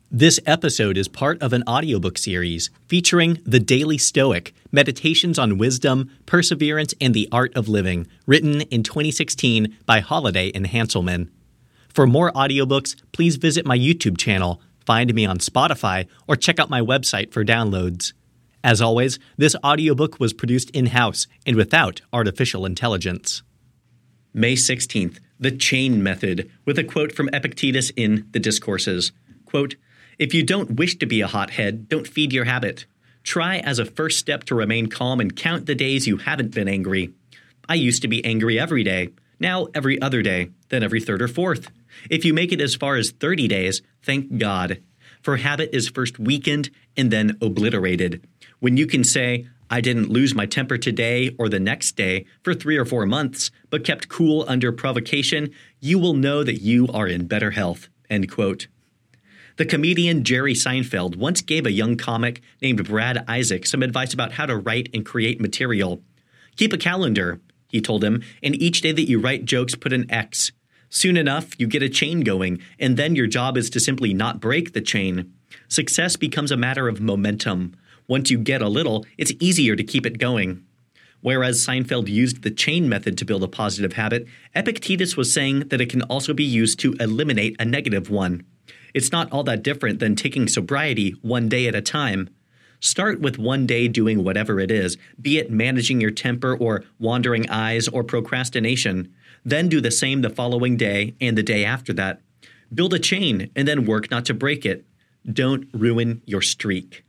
This episode is part of an audiobook series featuring The Daily Stoic, Meditations on Wisdom, Perseverance, and the Art of Living, written in 2016 by Holiday and Hanselman. For more audiobooks, please visit my YouTube channel, find me on Spotify, or check out my website for downloads. As always, this audiobook was produced in-house and without artificial intelligence. May 16th, The Chain Method, with a quote from Epictetus in The Discourses. Quote, "If you don't wish to be a hothead, don't feed your habit. Try as a first step to remain calm and count the days you haven't been angry. I used to be angry every day, now every other day, then every third or fourth. If you make it as far as 30 days, thank God. For habit is first weakened and then obliterated. When you can say, I didn't lose my temper today or the next day for 3 or 4 months, but kept cool under provocation, you will know that you are in better health." End quote. The comedian Jerry Seinfeld once gave a young comic named Brad Isaac some advice about how to write and create material. "Keep a calendar," he told him, "and each day that you write jokes, put an X. Soon enough, you get a chain going, and then your job is to simply not break the chain. Success becomes a matter of momentum. Once you get a little, it's easier to keep it going." Whereas Seinfeld used the chain method to build a positive habit, Epictetus was saying that it can also be used to eliminate a negative one. It's not all that different than taking sobriety one day at a time. Start with one day doing whatever it is, be it managing your temper or wandering eyes or procrastination. Then do the same the following day and the day after that. Build a chain and then work not to break it. Don't ruin your streak.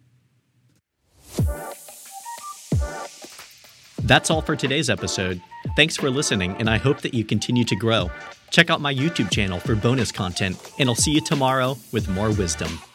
That's all for today's episode. Thanks for listening, and I hope that you continue to grow. Check out my YouTube channel for bonus content, and I'll see you tomorrow with more wisdom.